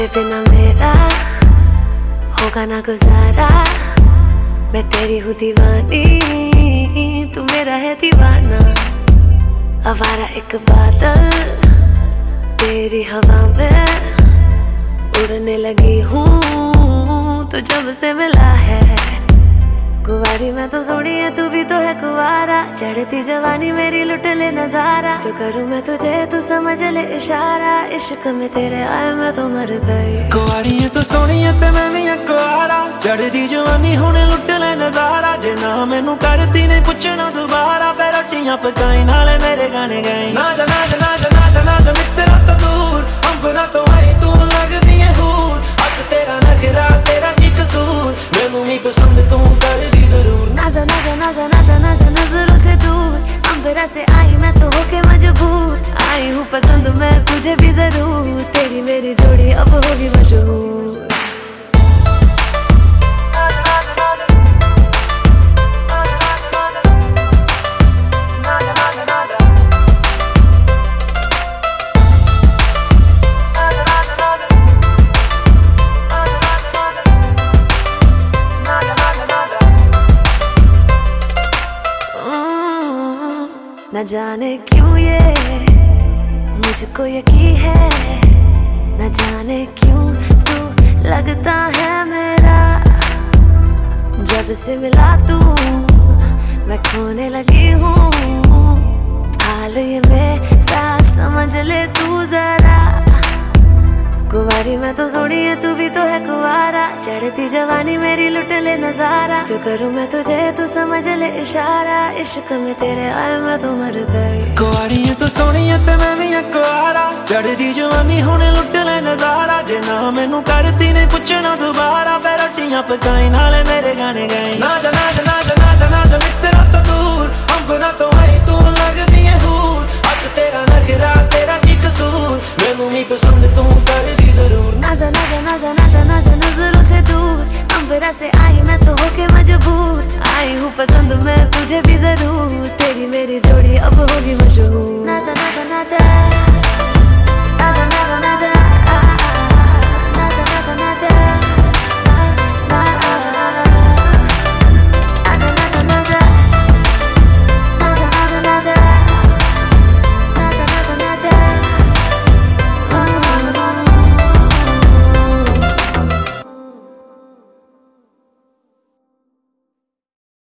तेरे बिना मेरा होगा ना गुजारा। मैं तेरी हूँ दीवानी, तू मेरा है दीवाना। आवारा एक बादल तेरी हवा में उड़ने लगी हूँ, तो जब से मिला है। कुंवारी मैं तो सोनी है, तू भी तो है कुंवारा। चढ़ती जवानी मेरी लुट ले नजारा। जो करूँ मैं तुझे तू समझ ले इशारा। इश्क में तेरे आए मैं तो मर गई। कुंवारी है तो सोनी है ते मैं भी है कुंवारा। चढ़ती जवानी हुणे लुट ले नजारा। जे ना मैनू करती नहीं पुछना दोबारा, फिर रोटियां पकाई नाले मेरे गाने गाई। ना जा ना जा ना जा ना जा ना जा मित्रा तो दूर, अंबरा तो आई तू लगदी है हूर। अज तेरा नखरा तेरा की कसूर, मैनू नहीं पसंद तू कर दी जरूर। ना जा ना जा ना जा ना जा ना जा नजरों से दूर, अंबरा से आई मैं तो होके मजबूर। आई हूँ पसंद मैं तुझे भी जरूर, तेरी मेरी जोड़ी अब होगी मशहूर। न जाने क्यों ये मुझको यकीन है, न जाने क्यों तू लगता है मेरा। जब से मिला तू मैं खोने लगी हूँ, हाल ये मेरा समझ ले तू जरा। कुंवारी मैं तो सोनी है, तू भी तो है कुंवारा। चढ़ती जवानी मेरी लुट ले नजारा। जो करूँ मैं तुझे तू समझ ले इशारा। इश्क में तेरे आए मैं तो मर गई। कुंवारी है तो सोनी है ते मैं भी है कुंवारा। चढ़ती जवानी हुणे लुट ले नजारा। जे ना मैनू करती नहीं पुछना दोबारा, फिर रोटियां पकाई नाले मेरे गाने गाई। ना जा ना जा ना जा ना जा ना जा मित्रा तो दूर, अंबरा तो आई तू लगदी है हूर। अज तेरा नखरा तेरा की कसूर, मैनू नहीं पसंद तू कर दी जरूर। ना जा ना जा ना जा ना जा ना जा नजरों से दूर, अंबरा से आई मैं तो होके मजबूर। आई हूँ पसंद मैं तुझे भी जरूर, तेरी मेरी जोड़ी अब होगी मशहूर। ना जा ना जा ना जा।